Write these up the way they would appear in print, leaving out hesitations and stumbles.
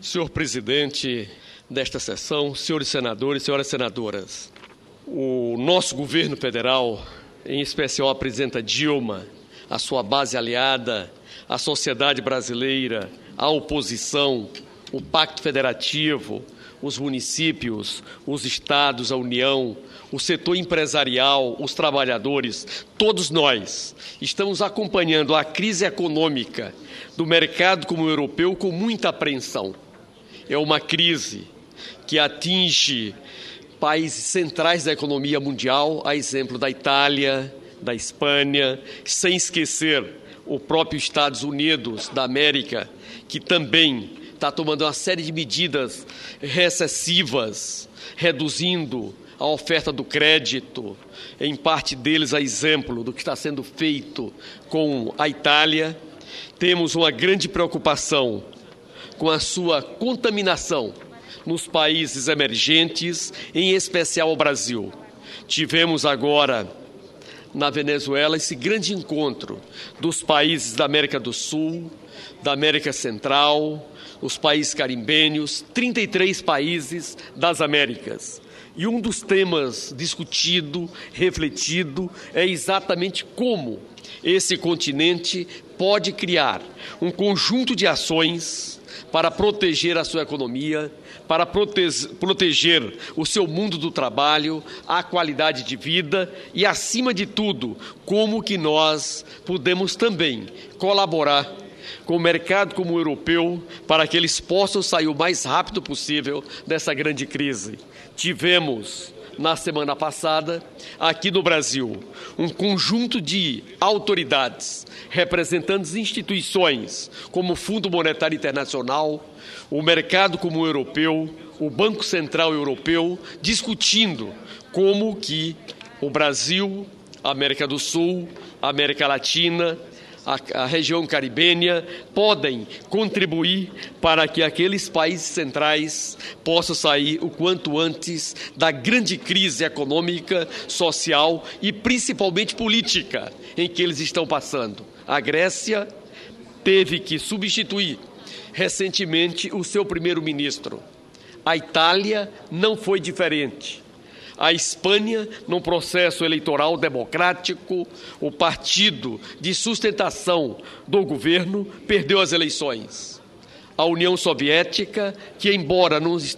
Senhor presidente desta sessão, senhores senadores, senhoras senadoras, o nosso governo federal, em especial a presidenta Dilma, a sua base aliada, a sociedade brasileira, a oposição, o Pacto Federativo, os municípios, os estados, a União, o setor empresarial, os trabalhadores, todos nós estamos acompanhando a crise econômica do mercado como o europeu com muita apreensão. É uma crise que atinge países centrais da economia mundial, a exemplo da Itália, da Espanha, sem esquecer o próprio Estados Unidos da América, que também está tomando uma série de medidas recessivas, reduzindo a oferta do crédito, em parte deles a exemplo do que está sendo feito com a Itália. Temos uma grande preocupação com a sua contaminação nos países emergentes, em especial o Brasil. Tivemos agora na Venezuela esse grande encontro dos países da América do Sul, da América Central, os países caribenhos, 33 países das Américas. E um dos temas discutido, refletido, é exatamente como esse continente pode criar um conjunto de ações para proteger a sua economia, para proteger o seu mundo do trabalho, a qualidade de vida e, acima de tudo, como que nós podemos também colaborar com o mercado como o europeu para que eles possam sair o mais rápido possível dessa grande crise. Tivemos, na semana passada, aqui no Brasil, um conjunto de autoridades, representantes de instituições como o Fundo Monetário Internacional, o mercado como o europeu, o Banco Central Europeu, discutindo como que o Brasil, a América do Sul, a América Latina, a região caribenha podem contribuir para que aqueles países centrais possam sair o quanto antes da grande crise econômica, social e principalmente política em que eles estão passando. A Grécia teve que substituir recentemente o seu primeiro-ministro. A Itália não foi diferente. A Espanha, num processo eleitoral democrático, o partido de sustentação do governo perdeu as eleições. A União Soviética, que embora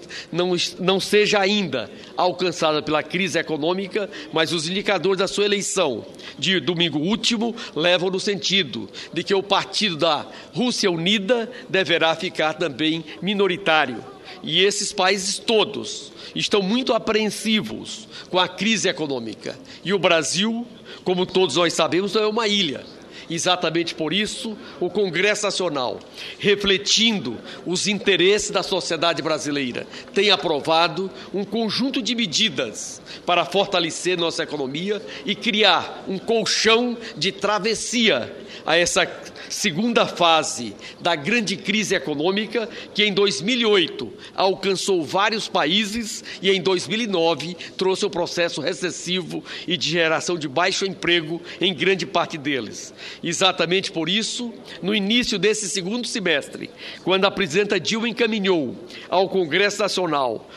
não seja ainda alcançada pela crise econômica, mas os indicadores da sua eleição de domingo último levam no sentido de que o partido da Rússia Unida deverá ficar também minoritário. E esses países todos estão muito apreensivos com a crise econômica. E o Brasil, como todos nós sabemos, não é uma ilha. Exatamente por isso, o Congresso Nacional, refletindo os interesses da sociedade brasileira, tem aprovado um conjunto de medidas para fortalecer nossa economia e criar um colchão de travessia a essa segunda fase da grande crise econômica que em 2008 alcançou vários países e em 2009 trouxe um processo recessivo e de geração de baixo emprego em grande parte deles. Exatamente por isso, no início desse segundo semestre, quando a presidenta Dilma encaminhou ao Congresso Nacional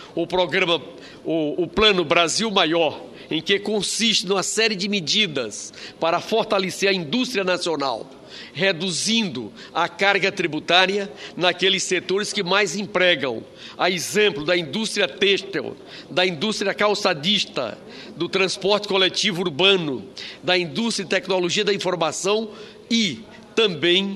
o Plano Brasil Maior, em que consiste numa série de medidas para fortalecer a indústria nacional, reduzindo a carga tributária naqueles setores que mais empregam, a exemplo da indústria têxtil, da indústria calçadista, do transporte coletivo urbano, da indústria e tecnologia da informação e também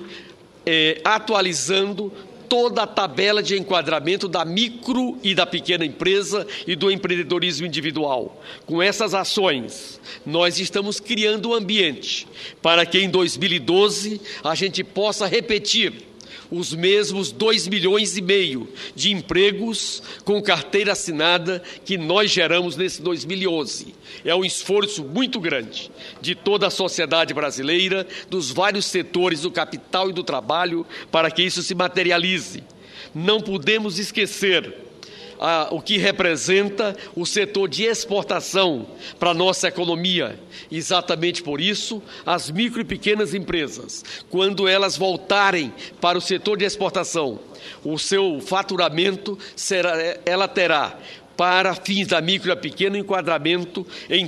atualizando toda a tabela de enquadramento da micro e da pequena empresa e do empreendedorismo individual. Com essas ações, nós estamos criando um ambiente para que em 2012 a gente possa repetir os mesmos 2,5 milhões de empregos com carteira assinada que nós geramos nesse 2011. É um esforço muito grande de toda a sociedade brasileira, dos vários setores do capital e do trabalho, para que isso se materialize. Não podemos esquecer o que representa o setor de exportação para a nossa economia. Exatamente por isso, as micro e pequenas empresas, quando elas voltarem para o setor de exportação, o seu faturamento ela terá, para fins da micro e a pequeno, enquadramento em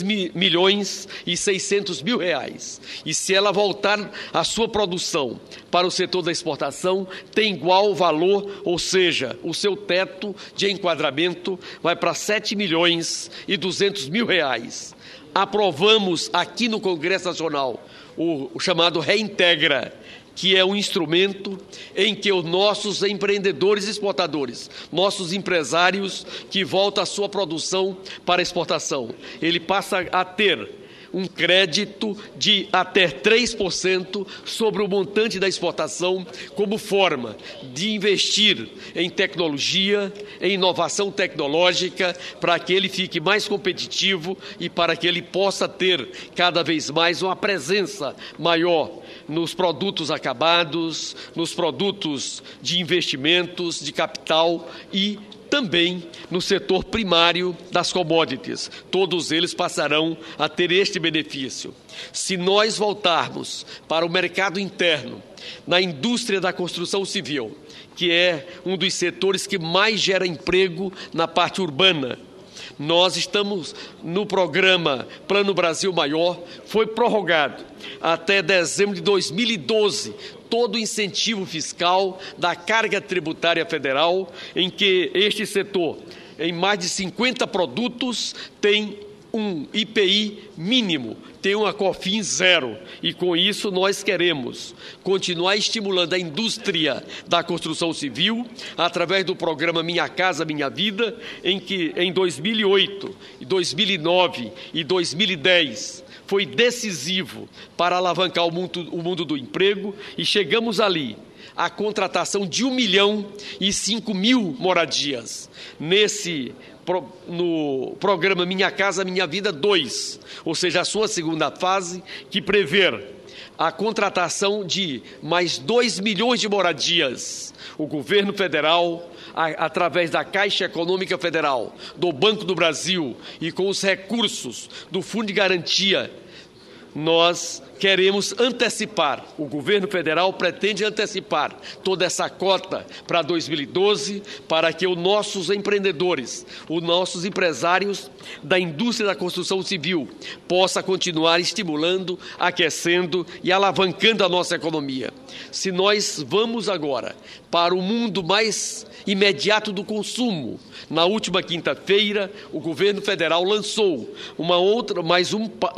3.600.000 reais. E se ela voltar a sua produção para o setor da exportação, tem igual valor, ou seja, o seu teto de enquadramento vai para 7.200.000 reais. Aprovamos aqui no Congresso Nacional o chamado Reintegra, que é um instrumento em que os nossos empreendedores exportadores, nossos empresários que voltam a sua produção para exportação, ele passa a ter um crédito de até 3% sobre o montante da exportação, como forma de investir em tecnologia, em inovação tecnológica, para que ele fique mais competitivo e para que ele possa ter cada vez mais uma presença maior nos produtos acabados, nos produtos de investimentos, de capital e também no setor primário das commodities. Todos eles passarão a ter este benefício. Se nós voltarmos para o mercado interno, na indústria da construção civil, que é um dos setores que mais gera emprego na parte urbana, nós estamos no programa Plano Brasil Maior, foi prorrogado até dezembro de 2012, todo o incentivo fiscal da carga tributária federal, em que este setor, em mais de 50 produtos, tem um IPI mínimo, tem uma COFINS zero, e com isso nós queremos continuar estimulando a indústria da construção civil através do programa Minha Casa Minha Vida, em que em 2008, 2009 e 2010 foi decisivo para alavancar o mundo do emprego, e chegamos ali a contratação de 1.005.000 moradias no programa Minha Casa Minha Vida 2, ou seja, a sua segunda fase, que prevê a contratação de mais 2 milhões de moradias. O governo federal, através da Caixa Econômica Federal, do Banco do Brasil e com os recursos do Fundo de Garantia, nós queremos antecipar, o governo federal pretende antecipar toda essa cota para 2012, para que os nossos empreendedores, os nossos empresários da indústria da construção civil possam continuar estimulando, aquecendo e alavancando a nossa economia. Se nós vamos agora para o mundo mais imediato do consumo, na última quinta-feira, o governo federal lançou mais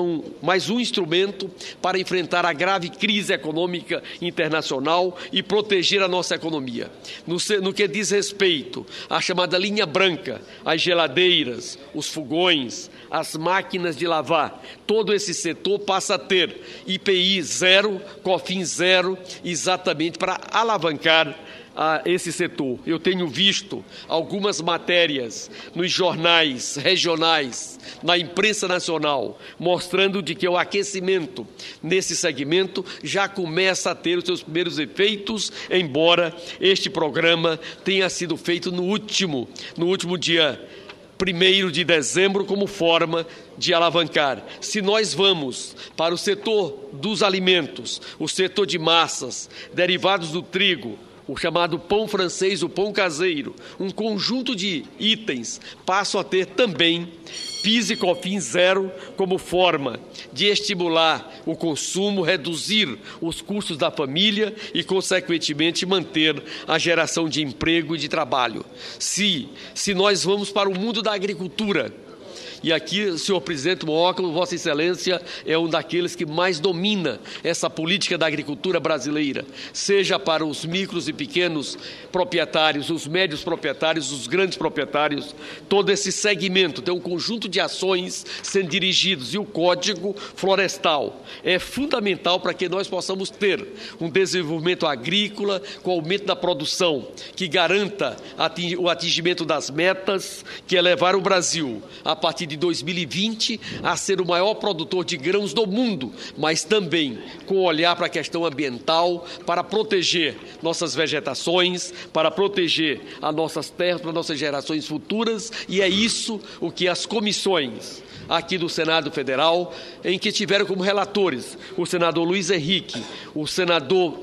um instrumento para enfrentar a grave crise econômica internacional e proteger a nossa economia. No que diz respeito à chamada linha branca, as geladeiras, os fogões, as máquinas de lavar, todo esse setor passa a ter IPI zero, COFINS zero, exatamente para alavancar a esse setor. Eu tenho visto algumas matérias nos jornais regionais, na imprensa nacional, mostrando de que o aquecimento nesse segmento já começa a ter os seus primeiros efeitos, embora este programa tenha sido feito no último dia 1º de dezembro, como forma de alavancar. Se nós vamos para o setor dos alimentos, o setor de massas, derivados do trigo, o chamado pão francês, o pão caseiro, um conjunto de itens passam a ter também PIS e COFINS zero como forma de estimular o consumo, reduzir os custos da família e, consequentemente, manter a geração de emprego e de trabalho. Se nós vamos para o mundo da agricultura, e aqui, senhor presidente Moóculo, Vossa Excelência é um daqueles que mais domina essa política da agricultura brasileira, seja para os micros e pequenos proprietários, os médios proprietários, os grandes proprietários, todo esse segmento tem um conjunto de ações sendo dirigidos, e o Código Florestal é fundamental para que nós possamos ter um desenvolvimento agrícola com aumento da produção, que garanta o atingimento das metas, que é levar o Brasil a partir de 2020, a ser o maior produtor de grãos do mundo, mas também com olhar para a questão ambiental, para proteger nossas vegetações, para proteger as nossas terras para nossas gerações futuras, e é isso o que as comissões aqui do Senado Federal, em que tiveram como relatores o senador Luiz Henrique, o senador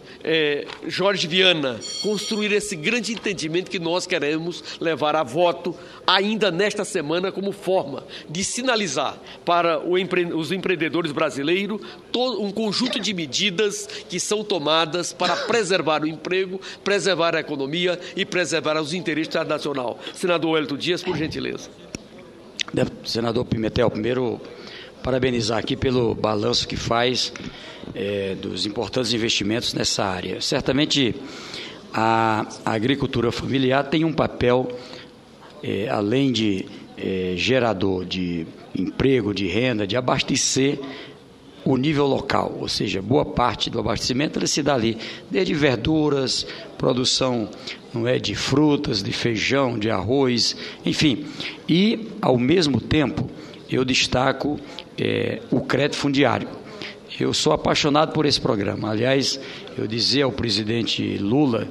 Jorge Viana, construir esse grande entendimento que nós queremos levar a voto ainda nesta semana como forma de sinalizar para os empreendedores brasileiros todo um conjunto de medidas que são tomadas para preservar o emprego, preservar a economia e preservar os interesses internacionais. Senador Wellington Dias, por gentileza. Senador Pimentel, primeiro parabenizar aqui pelo balanço que faz dos importantes investimentos nessa área. Certamente a agricultura familiar tem um papel, além de gerador de emprego, de renda, de abastecer o nível local, ou seja, boa parte do abastecimento ele se dá ali, desde verduras, produção de frutas, de feijão, de arroz, enfim. E, ao mesmo tempo, eu destaco o crédito fundiário. Eu sou apaixonado por esse programa. Aliás, eu dizia ao presidente Lula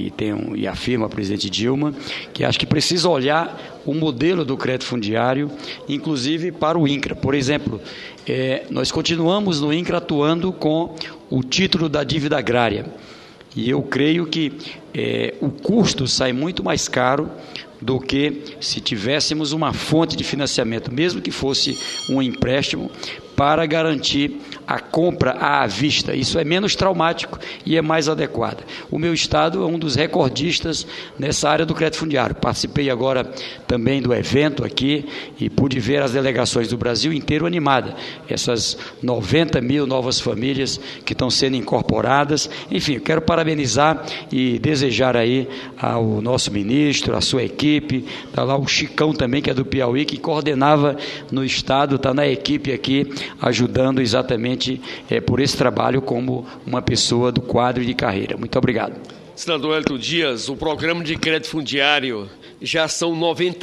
e afirmo à presidente Dilma que acho que precisa olhar o modelo do crédito fundiário, inclusive para o INCRA. Por exemplo, nós continuamos no INCRA atuando com o título da dívida agrária. E eu creio que o custo sai muito mais caro do que se tivéssemos uma fonte de financiamento, mesmo que fosse um empréstimo, para garantir a compra à vista. Isso é menos traumático e é mais adequado. O meu estado é um dos recordistas nessa área do crédito fundiário. Participei agora também do evento aqui e pude ver as delegações do Brasil inteiro animadas. Essas 90 mil novas famílias que estão sendo incorporadas. Enfim, eu quero parabenizar e desejar aí ao nosso ministro, à sua equipe, está lá o Chicão também, que é do Piauí, que coordenava no estado, está na equipe aqui, ajudando exatamente por esse trabalho como uma pessoa do quadro de carreira. Muito obrigado. Senador Wellington Dias, o programa de crédito fundiário já são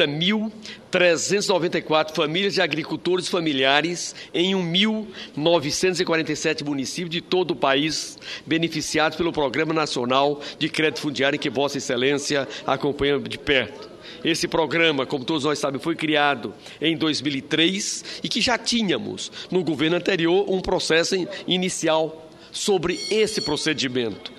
90.394 famílias de agricultores familiares em 1.947 municípios de todo o país beneficiados pelo Programa Nacional de Crédito Fundiário que Vossa Excelência acompanha de perto. Esse programa, como todos nós sabemos, foi criado em 2003 e que já tínhamos no governo anterior um processo inicial sobre esse procedimento.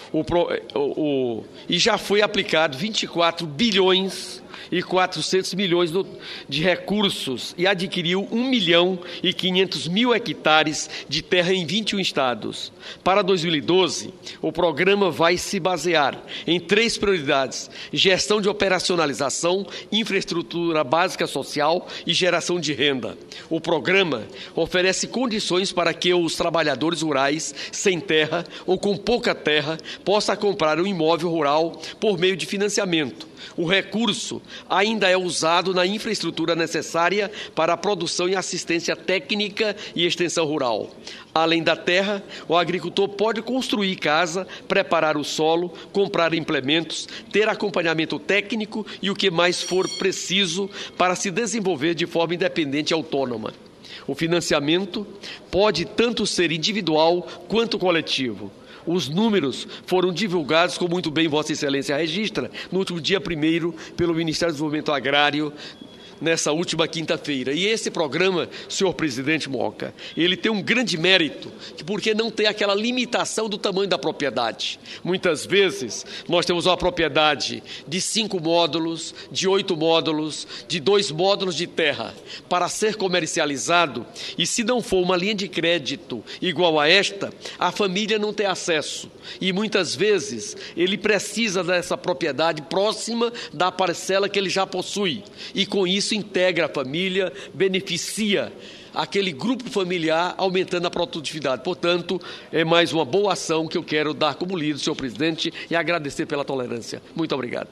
E já foi aplicado 24 bilhões e 400 milhões de recursos e adquiriu 1.500.000 hectares de terra em 21 estados. Para 2012, o programa vai se basear em 3 prioridades: gestão de operacionalização, infraestrutura básica social e geração de renda. O programa oferece condições para que os trabalhadores rurais sem terra ou com pouca terra possam comprar um imóvel rural por meio de financiamento. O recurso ainda é usado na infraestrutura necessária para a produção e assistência técnica e extensão rural. Além da terra, o agricultor pode construir casa, preparar o solo, comprar implementos, ter acompanhamento técnico e o que mais for preciso para se desenvolver de forma independente e autônoma. O financiamento pode tanto ser individual quanto coletivo. Os números foram divulgados, como muito bem Vossa Excelência registra, no último dia 1º pelo Ministério do Desenvolvimento Agrário, nessa última quinta-feira. E esse programa, senhor presidente Moca, ele tem um grande mérito, porque não tem aquela limitação do tamanho da propriedade. Muitas vezes, nós temos uma propriedade de 5 módulos, de 8 módulos, de 2 módulos de terra, para ser comercializado, e se não for uma linha de crédito igual a esta, a família não tem acesso. E muitas vezes, ele precisa dessa propriedade próxima da parcela que ele já possui. E com isso, integra a família, beneficia aquele grupo familiar, aumentando a produtividade. Portanto, é mais uma boa ação que eu quero dar como líder, senhor presidente, e agradecer pela tolerância. Muito obrigado.